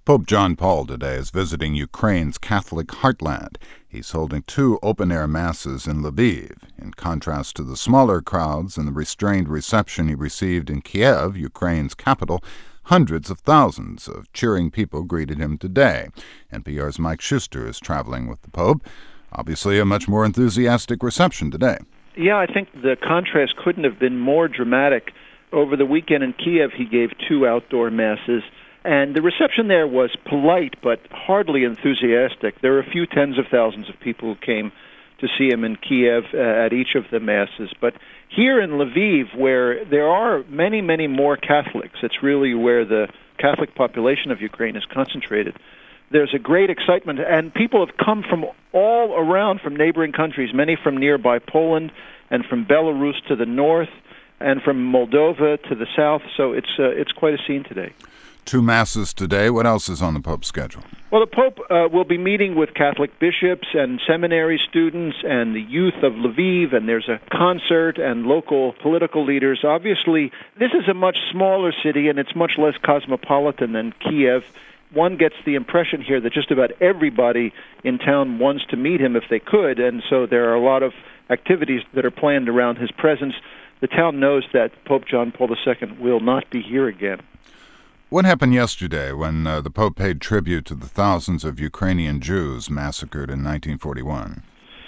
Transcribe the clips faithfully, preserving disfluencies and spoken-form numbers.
Pope John Paul today is visiting Ukraine's Catholic heartland. He's holding two open-air masses in Lviv, in contrast to the smaller crowds and the restrained reception he received in Kiev, Ukraine's capital. Hundreds of thousands of cheering people greeted him today. N P R's Mike Schuster is traveling with the Pope. Obviously a much more enthusiastic reception today. Yeah, I think the contrast couldn't have been more dramatic. Over the weekend in Kiev, he gave two outdoor masses. And the reception there was polite, but hardly enthusiastic. There were a few tens of thousands of people who came to see him in Kiev uh, at each of the masses. But here in Lviv, where there are many, many more Catholics, it's really where the Catholic population of Ukraine is concentrated. There's a great excitement, and people have come from all around, from neighboring countries, many from nearby Poland and from Belarus to the north and from Moldova to the south. So it's uh, it's quite a scene today. Two masses today. What else is on the Pope's schedule? Well, the Pope uh, will be meeting with Catholic bishops and seminary students and the youth of Lviv, and there's a concert and local political leaders. Obviously, this is a much smaller city, and it's much less cosmopolitan than Kiev. One gets the impression here that just about everybody in town wants to meet him if they could, and so there are a lot of activities that are planned around his presence. The town knows that Pope John Paul the Second will not be here again. What happened yesterday when uh, the Pope paid tribute to the thousands of Ukrainian Jews massacred in nineteen forty-one?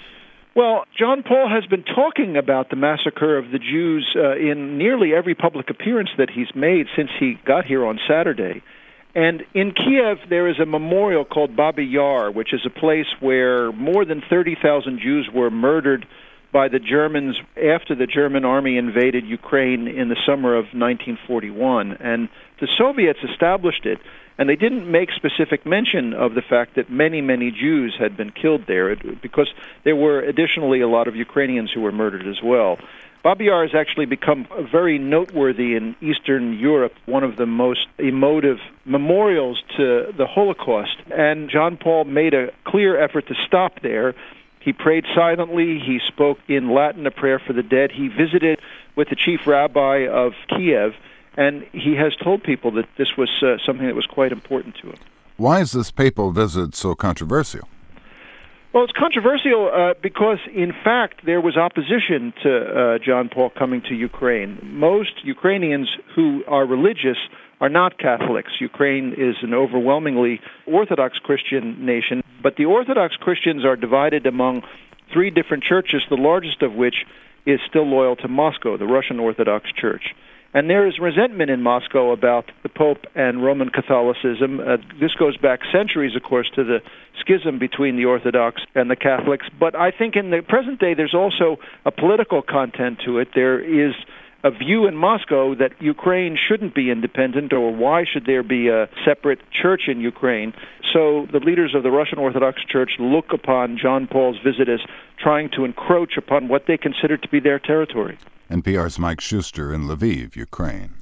Well, John Paul has been talking about the massacre of the Jews uh, in nearly every public appearance that he's made since he got here on Saturday. And in Kiev, there is a memorial called Babi Yar, which is a place where more than thirty thousand Jews were murdered by the Germans after the German army invaded Ukraine in the summer of nineteen forty-one. And the Soviets established it, and they didn't make specific mention of the fact that many, many Jews had been killed there, because there were additionally a lot of Ukrainians who were murdered as well. Babi Yar has actually become very noteworthy in Eastern Europe, one of the most emotive memorials to the Holocaust. And John Paul made a clear effort to stop there. He prayed silently. He spoke in Latin a prayer for the dead. He visited with the chief rabbi of Kiev, and he has told people that this was uh, something that was quite important to him. Why is this papal visit so controversial? Well, it's controversial uh, because, in fact, there was opposition to uh, John Paul coming to Ukraine. Most Ukrainians who are religious are not Catholics. Ukraine is an overwhelmingly Orthodox Christian nation, but the Orthodox Christians are divided among three different churches, the largest of which is still loyal to Moscow, the Russian Orthodox Church. And there is resentment in Moscow about the Pope and Roman Catholicism. Uh, this goes back centuries, of course, to the schism between the Orthodox and the Catholics. But I think in the present day, there's also a political content to it. There is a view in Moscow that Ukraine shouldn't be independent, or why should there be a separate church in Ukraine? So the leaders of the Russian Orthodox Church look upon John Paul's visit as trying to encroach upon what they consider to be their territory. N P R's Mike Schuster in Lviv, Ukraine.